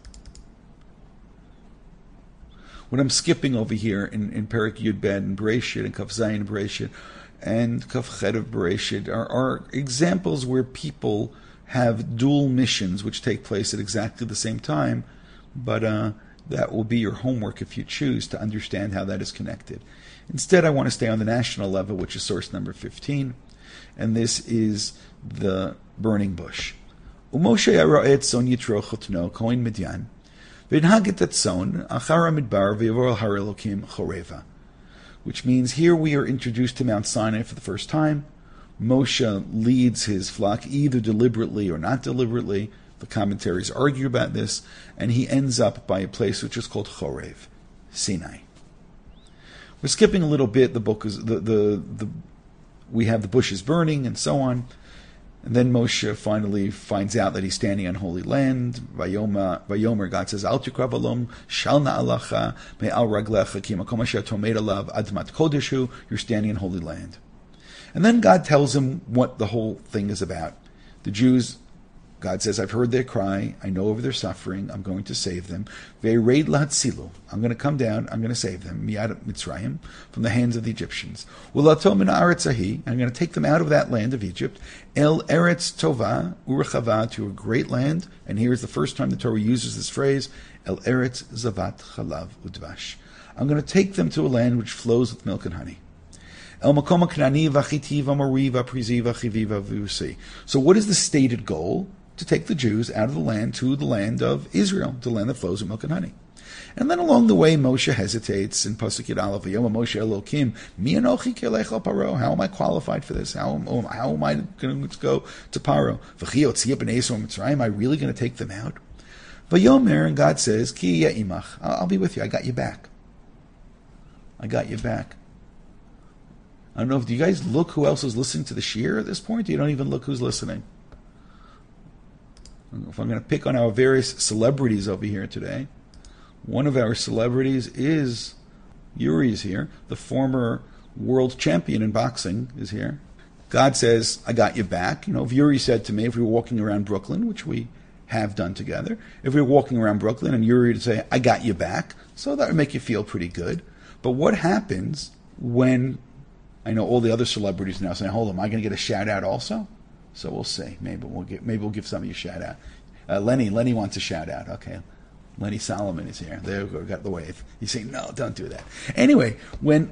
What I'm skipping over here in Perek Yud Bet and Bereshit and Kaf Zayin Bereshit and Kaf Chet of Bereshit are examples where people have dual missions which take place at exactly the same time, but that will be your homework if you choose to understand how that is connected. Instead, I want to stay on the national level, which is source number 15, and this is the burning bush. Umoshe Yaraet Son Yitro Chotno Kohen Midyan V'nhaget et Son Achara Midbar V'Yavor Har Elokim Choreva, which means here we are introduced to Mount Sinai for the first time. Moshe leads his flock either deliberately or not deliberately. The commentaries argue about this, and he ends up by a place which is called Chorev, Sinai. We're skipping a little bit. The book is we have the bushes burning and so on, and then Moshe finally finds out that he's standing on holy land. Vayomer, God says, Al tikrav alom shal na'alacha me'al raglecha ki makom asher tomed alav admat kodeshu. You're standing in holy land, and then God tells him what the whole thing is about. The Jews. God says, I've heard their cry. I know of their suffering. I'm going to save them. Ve'reid lahatzilu. I'm going to come down. I'm going to save them. Miyad Mitzrayim, from the hands of the Egyptians. Ulato min haaretz hahi. I'm going to take them out of that land of Egypt. El eretz tova urechava, to a great land. And here is the first time the Torah uses this phrase. El eretz zavat chalav udvash. I'm going to take them to a land which flows with milk and honey. El makom ha'knani v'achiti v'amori v'aprizi v'achivi v'avusi. So what is the stated goal? To take the Jews out of the land to the land of Israel, to the land that flows with milk and honey. And then along the way, Moshe hesitates in Pasuk Yud Aleph, Vayoma Moshe Elokim, Mi anochi kelech al Paro. How am I qualified for this? How am I going to go to Paro? V'chi yotzia b'nei Yisrael Mitzrayim. Am I really going to take them out? Vayomer, and God says, Ki imach. I'll be with you. I got you back. I got you back. I don't know, do you guys look who else is listening to the shiur at this point? You don't even look who's listening. If I'm going to pick on our various celebrities over here today, one of our celebrities is Yuri's here. The former world champion in boxing is here. God says, I got you back. You know, if Yuri said to me, if we were walking around Brooklyn, which we have done together, if we were walking around Brooklyn and Yuri would say, I got you back, so that would make you feel pretty good. But what happens when, I know all the other celebrities now saying, hold on, am I going to get a shout out also? So we'll see. Maybe we'll give some of you a shout out. Lenny wants a shout out. Okay, Lenny Solomon is here. There we go. Got the wave. You say no, don't do that. Anyway, when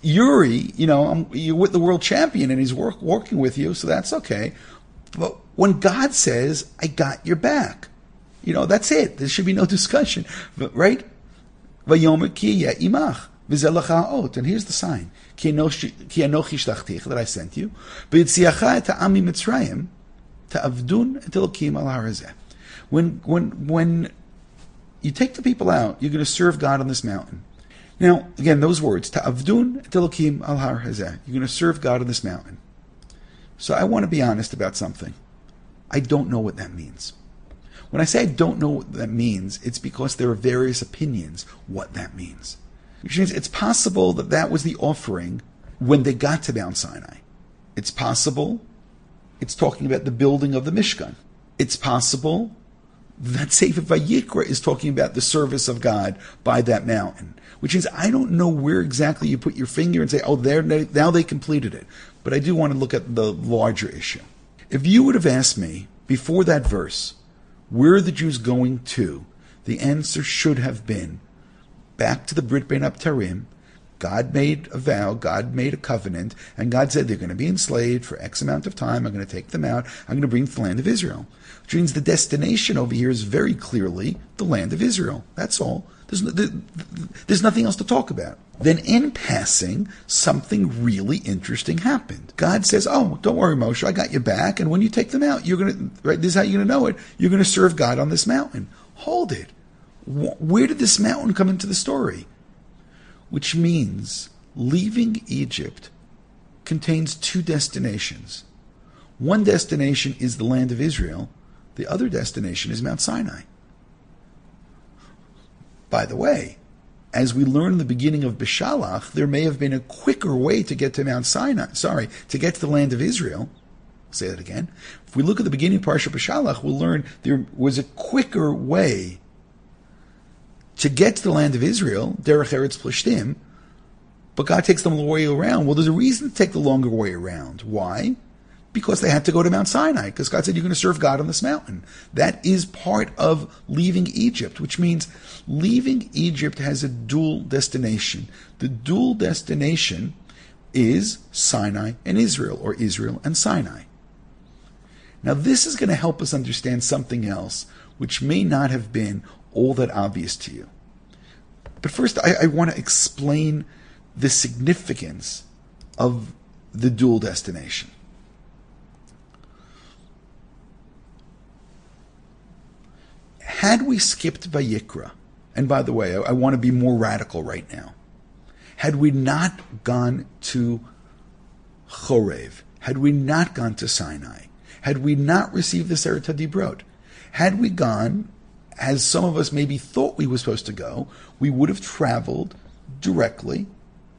Yuri, you're with the world champion and he's working with you, so that's okay. But when God says, I got your back, that's it. There should be no discussion. But, right? Vayomer ki yeh imach, v'zeh lecha ha'ot. And here's the sign. Ki anochi shlachticha, that I sent you. V'yitziacha et ha'am mitzrayim, ta'avdun et Elokim al har hazeh. When you take the people out, you're going to serve God on this mountain. Now, again, those words, ta'avdun et Elokim al har hazeh. You're going to serve God on this mountain. So I want to be honest about something. I don't know what that means. When I say I don't know what that means, it's because there are various opinions what that means. Which means it's possible that was the offering when they got to Mount Sinai. It's possible it's talking about the building of the Mishkan. It's possible that Sefer Vayikra is talking about the service of God by that mountain. Which means I don't know where exactly you put your finger and say, now they completed it. But I do want to look at the larger issue. If you would have asked me before that verse, where are the Jews going to? The answer should have been back to the Brit Bein Abtarim. God made a vow, God made a covenant, and God said they're going to be enslaved for X amount of time. I'm going to take them out. I'm going to bring them to the land of Israel. Which means the destination over here is very clearly the land of Israel. That's all. There's nothing else to talk about. Then in passing, something really interesting happened. God says, oh, don't worry, Moshe, I got your back, and when you take them out, you're going to, right, this is how you're going to know it, you're going to serve God on this mountain. Hold it. Where did this mountain come into the story? Which means leaving Egypt contains two destinations. One destination is the land of Israel. The other destination is Mount Sinai. By the way, as we learn in the beginning of Beshalach, there may have been a quicker way to get to Mount Sinai, to get to the land of Israel. I'll say that again. If we look at the beginning of Parsha Beshalach, we'll learn there was a quicker way to get to the land of Israel, Derech Eretz Plishtim, but God takes them the way around. Well, there's a reason to take the longer way around. Why? Because they had to go to Mount Sinai, because God said, you're going to serve God on this mountain. That is part of leaving Egypt, which means leaving Egypt has a dual destination. The dual destination is Sinai and Israel, or Israel and Sinai. Now, this is going to help us understand something else, which may not have been all that obvious to you. But first, I want to explain the significance of the dual destination. Had we skipped Vayikra, and by the way, I want to be more radical right now. Had we not gone to Chorev, had we not gone to Sinai, had we not received the Seret HaDibrot, had we gone, as some of us maybe thought we were supposed to go, we would have traveled directly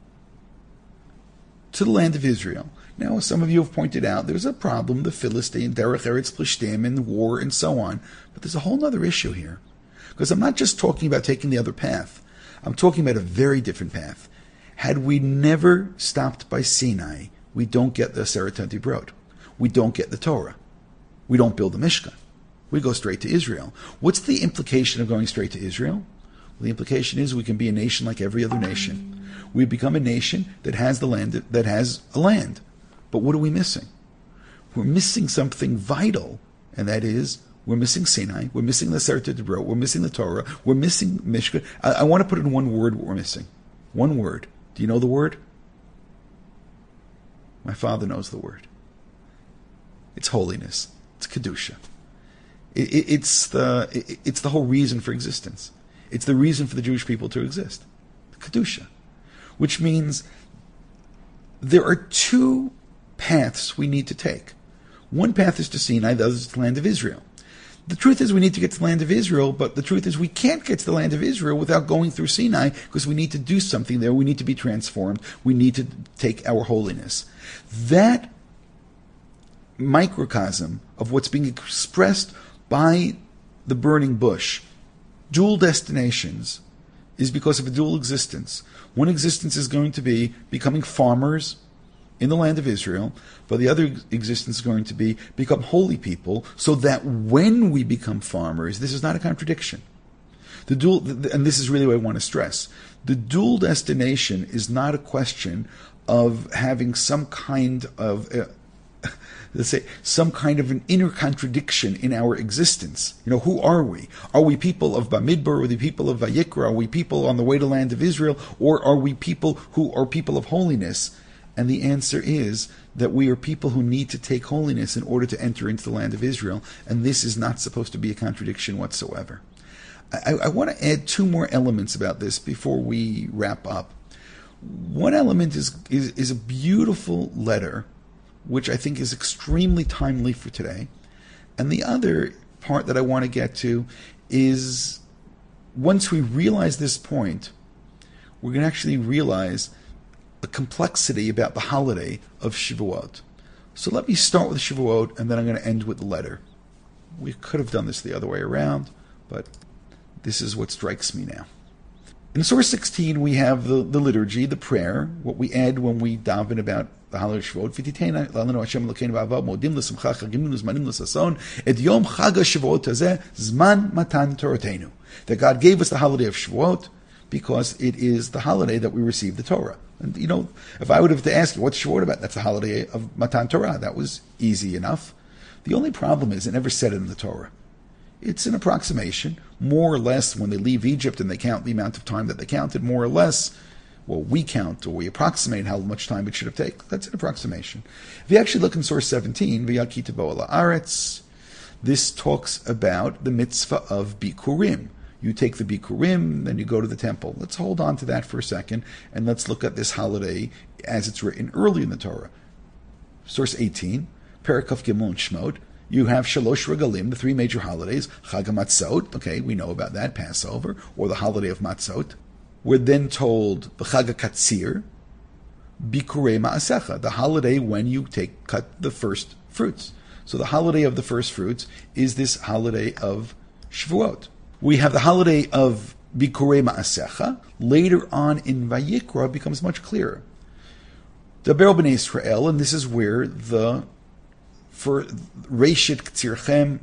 to the land of Israel. Now, some of you have pointed out there's a problem, the Philistine, Derech Eretz Plishtim, and war, and so on. But there's a whole other issue here. Because I'm not just talking about taking the other path. I'm talking about a very different path. Had we never stopped by Sinai, we don't get the Seret HaDibrot. We don't get the Torah. We don't build the Mishkan. We go straight to Israel. What's the implication of going straight to Israel? Well, the implication is we can be a nation like every other nation. We become a nation that has a land. But what are we missing? We're missing something vital, and that is we're missing Sinai, we're missing the Seret HaDibrot, we're missing the Torah, we're missing Mishkan. I want to put in one word what we're missing. One word. Do you know the word? My father knows the word. It's holiness. It's Kedusha. It's the whole reason for existence. It's the reason for the Jewish people to exist. Kedusha. Which means there are two paths we need to take. One path is to Sinai, the other is to the land of Israel. The truth is we need to get to the land of Israel, but the truth is we can't get to the land of Israel without going through Sinai, because we need to do something there. We need to be transformed. We need to take our holiness. That microcosm of what's being expressed by the burning bush, dual destinations, is because of a dual existence. One existence is going to be becoming farmers in the land of Israel, but the other existence is going to be become holy people, so that when we become farmers, this is not a contradiction. And this is really what I want to stress. The dual destination is not a question of having some kind of, let's say, some kind of an inner contradiction in our existence. Who are we? Are we people of Bamidbar? Are we people of Vayikra? Are we people on the way to land of Israel? Or are we people who are people of holiness? And the answer is that we are people who need to take holiness in order to enter into the land of Israel. And this is not supposed to be a contradiction whatsoever. I want to add two more elements about this before we wrap up. One element is a beautiful letter, which I think is extremely timely for today. And the other part that I want to get to is, once we realize this point, we're going to actually realize the complexity about the holiday of Shavuot. So let me start with Shavuot, and then I'm going to end with the letter. We could have done this the other way around, but this is what strikes me now. In Source 16, we have the liturgy, the prayer, what we add when we daven about the holiday of Shavuot. V'titein lanu Hashem Elokeinu ba'ava modim l'simcha chagimnu zmanim l'sason et yom chag Shavuot hazeh zman matan Toratenu. That God gave us the holiday of Shavuot because it is the holiday that we receive the Torah. And if I would have to ask you, what's Shavuot about? That's the holiday of Matan Torah. That was easy enough. The only problem is it never said it in the Torah. It's an approximation, more or less. When they leave Egypt and they count the amount of time that they counted, more or less, well, we count or we approximate how much time it should have taken. That's an approximation. If you actually look in Source 17, V'yaki tavo ala aretz, this talks about the mitzvah of Bikurim. You take the Bikurim, then you go to the temple. Let's hold on to that for a second, and let's look at this holiday as it's written early in the Torah. Source 18, Perikov Gimel Shmot. You have Shalosh Regalim, the three major holidays. Chag HaMatzot, okay, we know about that, Passover, or the holiday of Matzot. We're then told the Chag HaKatzir, Bikurei Ma'asecha, the holiday when you cut the first fruits. So the holiday of the first fruits is this holiday of Shavuot. We have the holiday of Bikurei Ma'asecha. Later on in Vayikra, it becomes much clearer. Daber B'nai Israel, and this is where for Reshit K'tzirchem.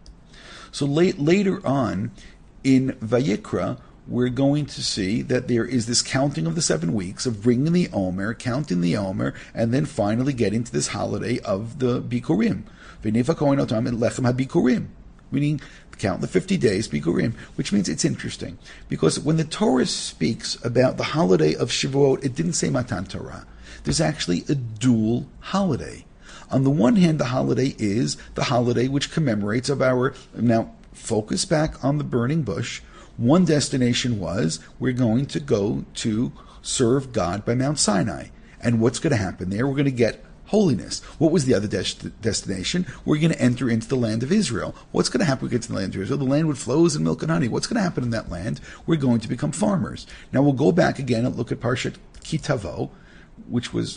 So later on in Vayikra, we're going to see that there is this counting of the 7 weeks, of bringing the Omer, counting the Omer, and then finally getting to this holiday of the Bikurim. V'nefa kohen otam et lechem ha-Bikurim. Meaning, count the 50 days, Bikurim, which means it's interesting. Because when the Torah speaks about the holiday of Shavuot, it didn't say Matan Torah. There's actually a dual holiday. On the one hand, the holiday is the holiday which commemorates of our, now focus back on the burning bush. One destination was, we're going to go to serve God by Mount Sinai. And what's going to happen there? We're going to get holiness. What was the other destination? We're going to enter into the land of Israel. What's going to happen when we get to the land of Israel? The land would flows in milk and honey. What's going to happen in that land? We're going to become farmers. Now we'll go back again and look at Parshat Ki Tavo, which was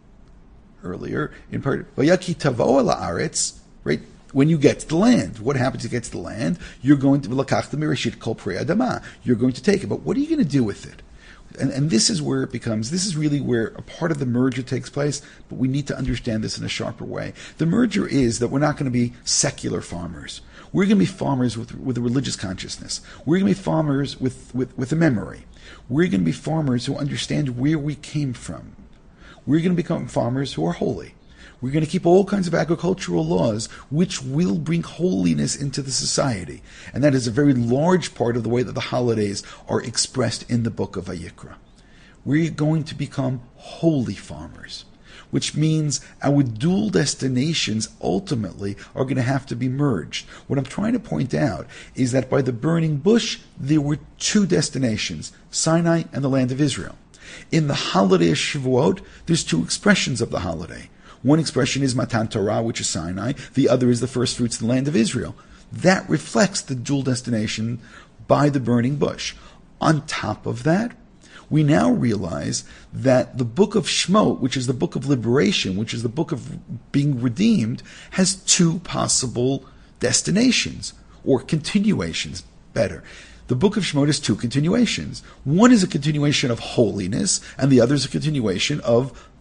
earlier in part Vayaki Tavo ala aretz, right? When you get to the land, what happens to get to the land? You're going to lakach the mirashit kol prei adama. You're going to take it, but what are you going to do with it? And this is where it becomes, this is really where a part of the merger takes place, but we need to understand this in a sharper way. The merger is that we're not going to be secular farmers. We're going to be farmers with a religious consciousness. We're going to be farmers with a memory. We're going to be farmers who understand where we came from. We're going to become farmers who are holy. We're going to keep all kinds of agricultural laws which will bring holiness into the society. And that is a very large part of the way that the holidays are expressed in the book of Vayikra. We're going to become holy farmers, which means our dual destinations ultimately are going to have to be merged. What I'm trying to point out is that by the burning bush, there were two destinations, Sinai and the land of Israel. In the holiday of Shavuot, there's two expressions of the holiday. One expression is Matan Torah, which is Sinai. The other is the first fruits of the land of Israel. That reflects the dual destination by the burning bush. On top of that, we now realize that the book of Shemot, which is the book of liberation, which is the book of being redeemed, has two possible destinations, or continuations, better. The book of Shemot has two continuations. One is a continuation of holiness, and the other is a continuation of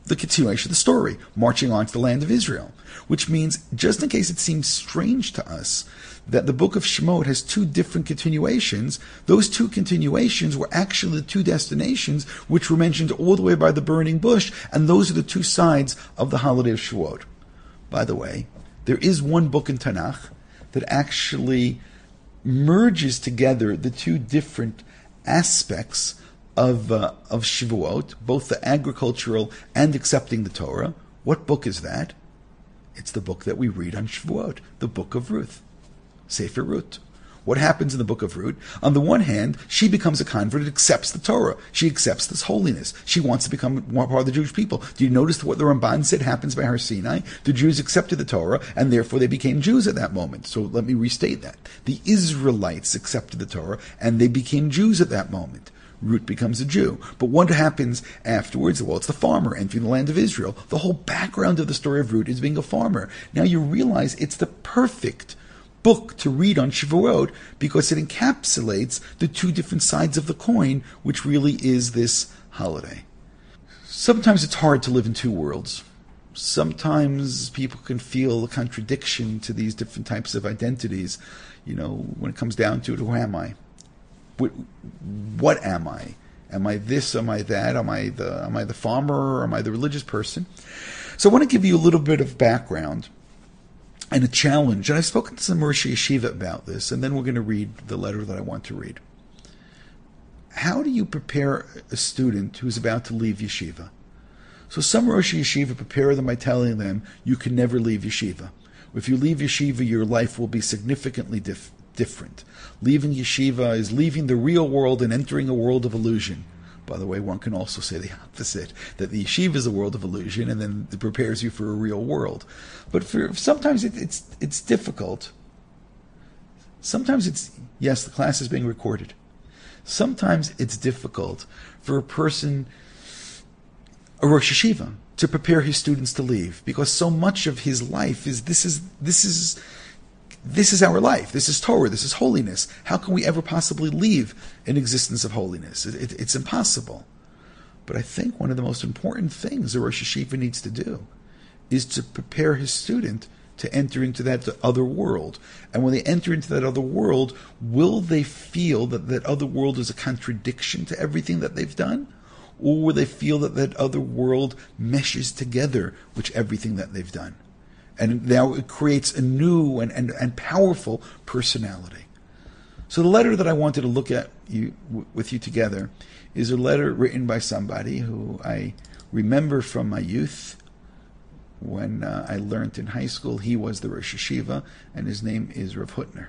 the continuation of the story, marching on to the land of Israel. Which means, just in case it seems strange to us that the book of Shemot has two different continuations, those two continuations were actually the two destinations which were mentioned all the way by the burning bush, and those are the two sides of the holiday of Shavuot. By the way, there is one book in Tanakh that actually merges together the two different aspects of Shavuot, both the agricultural and accepting the Torah. What book is that? It's the book that we read on Shavuot, the book of Ruth, Sefer Ruth. What happens in the book of Ruth? On the one hand, she becomes a convert and accepts the Torah. She accepts this holiness. She wants to become more part of the Jewish people. Do you notice what the Ramban said happens by Har Sinai? The Jews accepted the Torah, and therefore they became Jews at that moment. So let me restate that. The Israelites accepted the Torah, and they became Jews at that moment. Ruth becomes a Jew. But what happens afterwards? Well, it's the farmer entering the land of Israel. The whole background of the story of Ruth is being a farmer. Now you realize it's the perfect book to read on Shavuot because it encapsulates the two different sides of the coin, which really is this holiday. Sometimes it's hard to live in two worlds. Sometimes people can feel a contradiction to these different types of identities. When it comes down to it, who am I? What am I? Am I this? Am I that? Am I the farmer? Or am I the religious person? So I want to give you a little bit of background and a challenge. And I've spoken to some Rosh Yeshiva about this, and then we're going to read the letter that I want to read. How do you prepare a student who's about to leave yeshiva? So some Rosh Yeshiva prepare them by telling them you can never leave yeshiva. If you leave yeshiva, your life will be significantly different. Leaving yeshiva is leaving the real world and entering a world of illusion. By the way, one can also say the opposite, that the yeshiva is a world of illusion and then it prepares you for a real world. But sometimes it's difficult. Sometimes yes, the class is being recorded. Sometimes it's difficult for a person, a Rosh Yeshiva, to prepare his students to leave, because so much of his life is this is our life. This is Torah. This is holiness. How can we ever possibly leave an existence of holiness? It's impossible. But I think one of the most important things a Rosh Yeshiva needs to do is to prepare his student to enter into that other world. And when they enter into that other world, will they feel that that other world is a contradiction to everything that they've done? Or will they feel that that other world meshes together with everything that they've done? And now it creates a new and powerful personality. So the letter that I wanted to look at with you together is a letter written by somebody who I remember from my youth. When I learned in high school, he was the Rosh Yeshiva, and his name is Rav Hutner.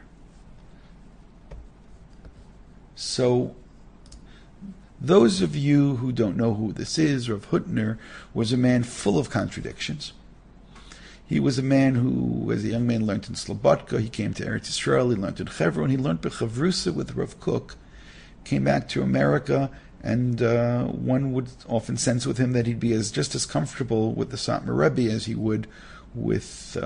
So those of you who don't know who this is, Rav Hutner was a man full of contradictions. He was a man who, as a young man, learned in Slobodka. He came to Eretz Yisrael. He learned in Hebron. He learned Bechavrusa with Rav Kook. Came back to America, and one would often sense with him that he'd be just as comfortable with the Satmar Rebbe as he would with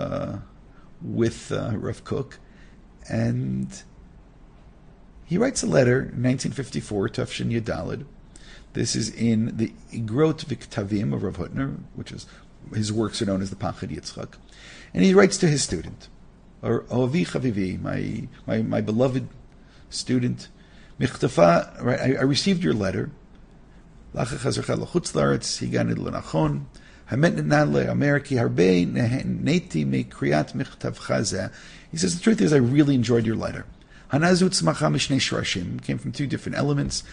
Rav Kook. And he writes a letter in 1954, Tafshin Yudalid. This is in the Igrot V'Ktavim of Rav Hutner, which is his works are known as the Pachad Yitzchak, and he writes to his student, or Ovi Chavivi, my beloved student, Michtafa. Right, I received your letter. He says the truth is I really enjoyed your letter. Hanazut Tzmacha Mishnei Shorashim came from two different elements.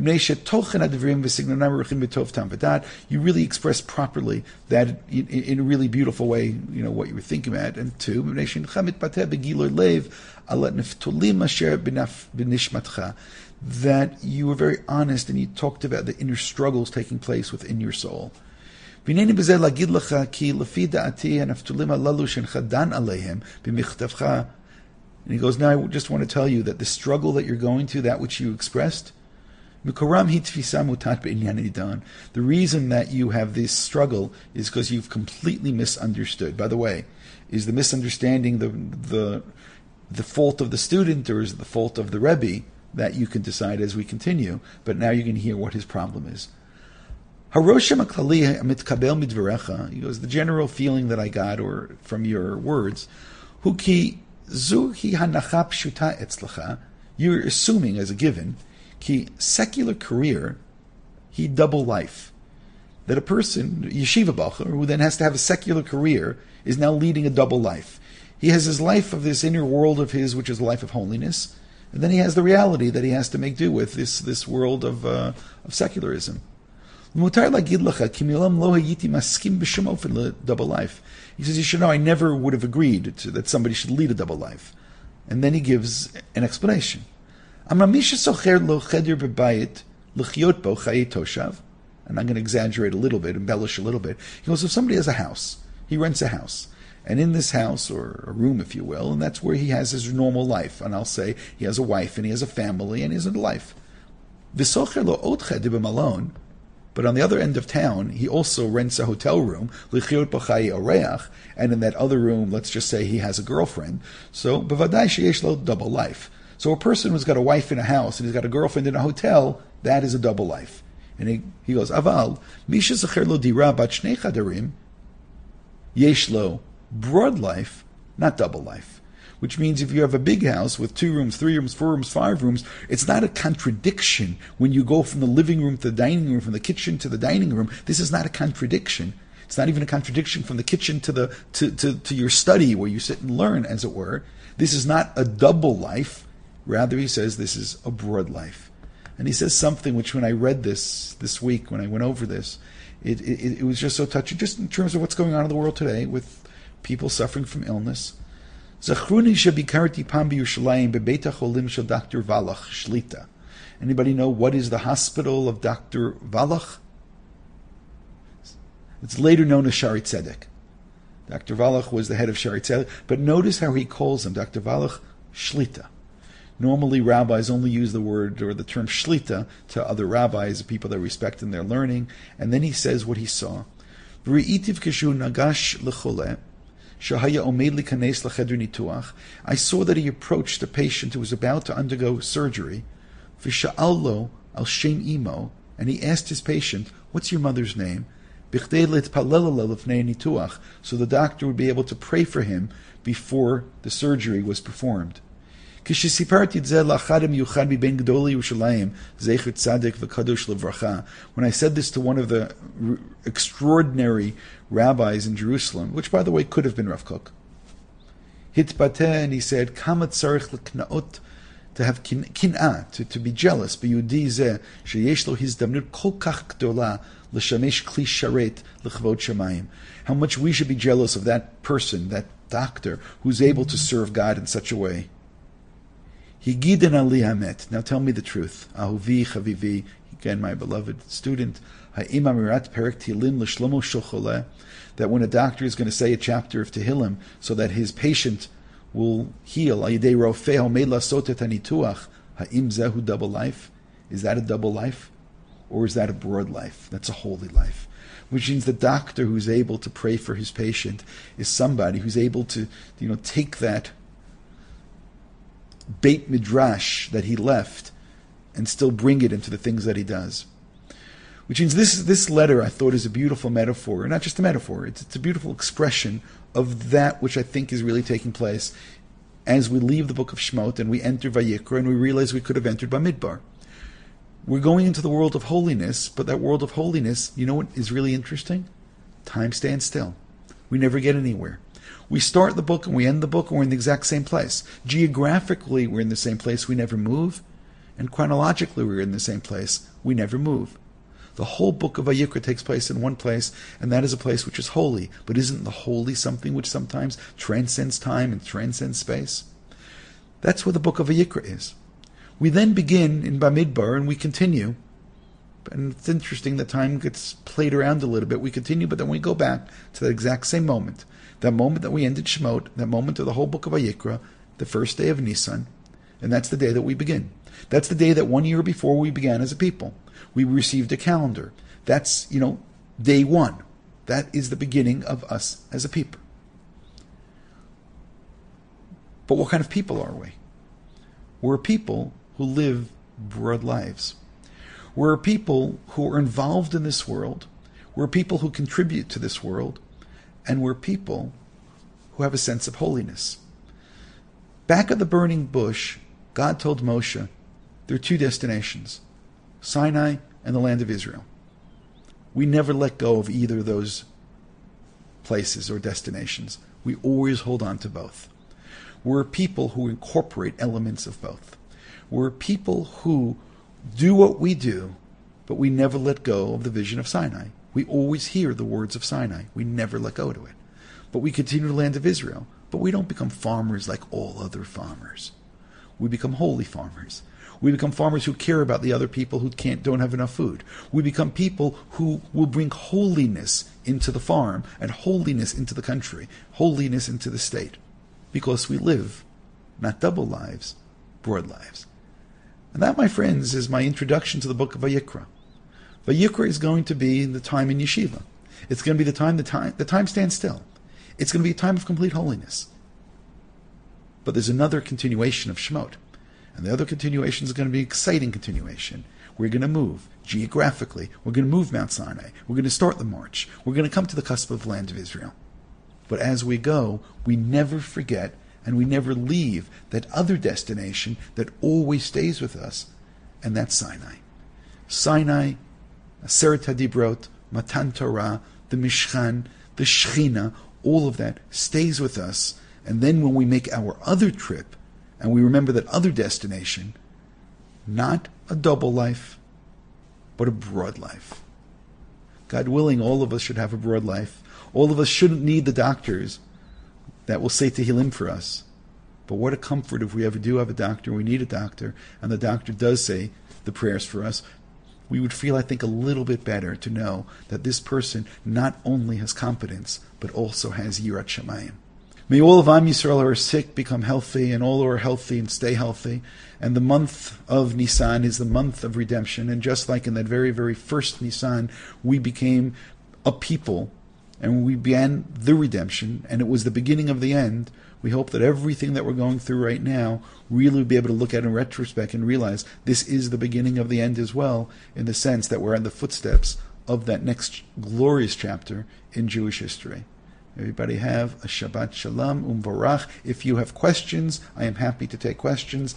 You really expressed properly that in a really beautiful way, what you were thinking about. And two, that you were very honest and you talked about the inner struggles taking place within your soul. And he goes, now I just want to tell you that the struggle that you're going through, that which you expressed, the reason that you have this struggle is because you've completely misunderstood. By the way, is the misunderstanding the fault of the student, or is it the fault of the Rebbe? That you can decide as we continue, but now you can hear what his problem is. Harosham HaKlali HaMitkabel Midvarecha, he goes, the general feeling that I got or from your words, Hu ki zu hi hanacha pshuta etzlacha, you're assuming as a given, ki secular career, he double life. That a person, yeshiva bacher, who then has to have a secular career, is now leading a double life. He has his life of this inner world of his, which is a life of holiness, and then he has the reality that he has to make do with this world of secularism. Double life. He says, you should know, I never would have agreed that somebody should lead a double life. And then he gives an explanation. And I'm going to exaggerate a little bit, embellish a little bit. He goes, if somebody has a house, he rents a house, and in this house, or a room if you will, and that's where he has his normal life, and I'll say he has a wife, and he has a family, and he has a life. But on the other end of town, he also rents a hotel room, and in that other room, let's just say he has a girlfriend. So, double life. So a person who's got a wife in a house and he's got a girlfriend in a hotel, that is a double life. And he goes, Aval, Misha Zacher lo dira bat shnei chadarim, yesh lo, broad life, not double life. Which means if you have a big house with 2 rooms, 3 rooms, 4 rooms, 5 rooms, it's not a contradiction when you go from the living room to the dining room, from the kitchen to the dining room. This is not a contradiction. It's not even a contradiction from the kitchen to your study where you sit and learn, as it were. This is not a double life. Rather, he says this is a broad life. And he says something which when I read this week, when I went over this, it was just so touching, just in terms of what's going on in the world today with people suffering from illness. Zachruni shebikarti pam b'Yerushalayim bebeit hacholim shel Dr. Wallach Shlita. Anybody know what is the hospital of Dr. Wallach? It's later known as Shari Tzedek. Dr. Wallach was the head of Shari Tzedek, but notice how he calls him, Dr. Wallach Shlita. Normally, rabbis only use the word or the term shlita to other rabbis, people they respect in their learning. And then he says what he saw. I saw that he approached a patient who was about to undergo surgery. And he asked his patient, what's your mother's name? So the doctor would be able to pray for him before the surgery was performed. When I said this to one of the extraordinary rabbis in Jerusalem, which by the way could have been Rav Kook, and he said, to have kin'ah, to be jealous, how much we should be jealous of that person, that doctor, who's able to serve God in such a way. Now tell me the truth. Ahuvi, Chavivi, again my beloved student, that when a doctor is going to say a chapter of Tehillim so that his patient will heal, double life? Is that a double life? Or is that a broad life? That's a holy life. Which means the doctor who's able to pray for his patient is somebody who's able to, take that Beit Midrash that he left and still bring it into the things that he does. Which means this letter I thought is a beautiful metaphor, not just a metaphor, it's a beautiful expression of that which I think is really taking place as we leave the book of Shemot and we enter Vayikra and we realize we could have entered Bamidbar. We're going into the world of holiness, but that world of holiness, you know what is really interesting? Time stands still. We never get anywhere. We start the book and we end the book and we're in the exact same place. Geographically, we're in the same place, we never move. And chronologically, we're in the same place, we never move. The whole book of Vayikra takes place in one place, and that is a place which is holy. But isn't the holy something which sometimes transcends time and transcends space? That's what the book of Vayikra is. We then begin in Bamidbar and we continue. And it's interesting that time gets played around a little bit. We continue, but then we go back to that exact same moment. That moment that we ended Shemot, that moment of the whole book of Vayikra, the first day of Nisan, and that's the day that we begin. That's the day that 1 year before we began as a people. We received a calendar. That's, day one. That is the beginning of us as a people. But what kind of people are we? We're a people who live broad lives. We're a people who are involved in this world. We're people who contribute to this world. And we're people who have a sense of holiness. Back at the burning bush, God told Moshe, there are two destinations, Sinai and the land of Israel. We never let go of either of those places or destinations. We always hold on to both. We're a people who incorporate elements of both. We're a people who do what we do, but we never let go of the vision of Sinai. We always hear the words of Sinai. We never let go to it. But we continue the land of Israel. But we don't become farmers like all other farmers. We become holy farmers. We become farmers who care about the other people who don't have enough food. We become people who will bring holiness into the farm and holiness into the country, holiness into the state. Because we live not double lives, broad lives. And that, my friends, is my introduction to the book of Vayikra. Vayikra is going to be the time in yeshiva. It's going to be the time stands still. It's going to be a time of complete holiness. But there's another continuation of Shemot. And the other continuation is going to be an exciting continuation. We're going to move geographically. We're going to move Mount Sinai. We're going to start the march. We're going to come to the cusp of the land of Israel. But as we go, we never forget and we never leave that other destination that always stays with us, and that's Sinai. Sinai, Aseret HaDibrot, Matan Torah, the Mishkan, the Shechina, all of that stays with us. And then when we make our other trip, and we remember that other destination, not a double life, but a broad life. God willing, all of us should have a broad life. All of us shouldn't need the doctors that will say Tehillim for us. But what a comfort if we ever do have a doctor, we need a doctor, and the doctor does say the prayers for us. We would feel, I think, a little bit better to know that this person not only has competence, but also has Yirat Shamayim. May all of Am Yisrael who are sick become healthy, and all who are healthy and stay healthy. And the month of Nisan is the month of redemption. And just like in that very, very first Nisan, we became a people, and we began the redemption, and it was the beginning of the end. We hope that everything that we're going through right now, really will be able to look at in retrospect and realize this is the beginning of the end as well, in the sense that we're in the footsteps of that next glorious chapter in Jewish history. Everybody have a Shabbat Shalom, Umvarach. If you have questions, I am happy to take questions.